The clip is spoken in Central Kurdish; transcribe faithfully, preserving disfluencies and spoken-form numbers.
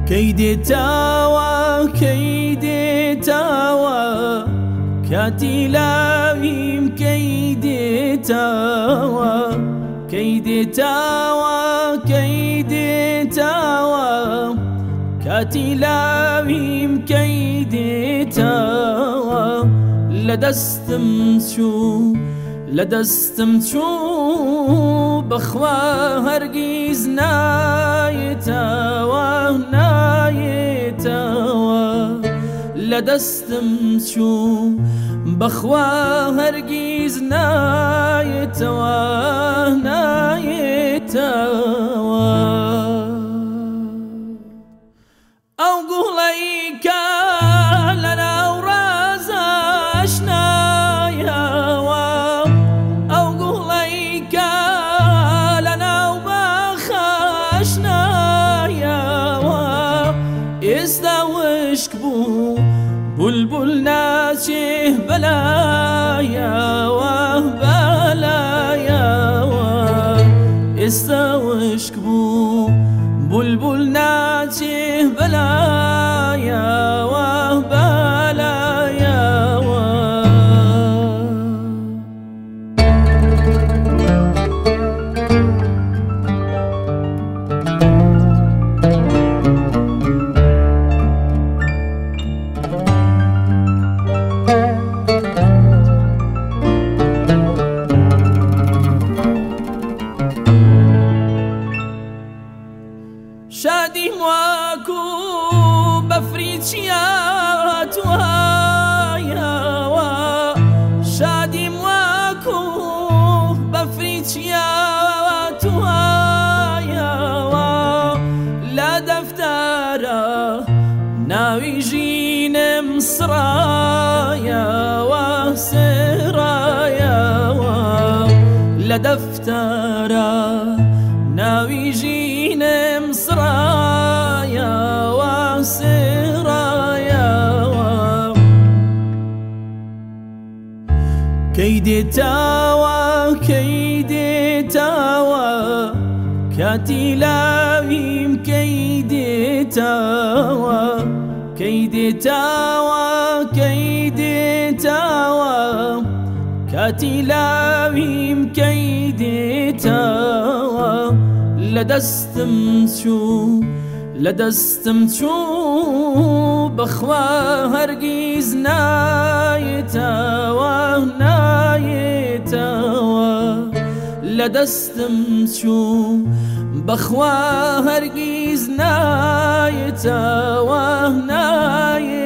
كيدتاوا كيدتاوا كاتي لاويم كيدتاوا كيدتاوا كيدتاوا كاتي لاويم كيدتاوا لدستمشو لدستمشو بخوا هرگیز نایتاوا نایتاوا لدستمشو بخوا هرگیز نایتاوا نایتاوا او قوليك لنا ورازاشنا بلبل ناشه بلايا وبلايا استوشك بو بلبل ناشه بلايا وبلايا شادي مواكو بفريتشيات وهايا شادي مواكو بفريتشيات وهايا لا دفتارا ناوي جين مصرايا وسرايا لا دفتارا ناوي جين مصرايا وسرايا كيدتاوا كيدتاوا كاتي لاويم كيدتاوا كيدتاوا كيدتاوا كاتي لاويم كيدتاوا لدستمشو لدستمشو بخوا هرگیز نایتاوا نایتاوا لدستمشو بخوا هرگیز نایتاوا نایتاوا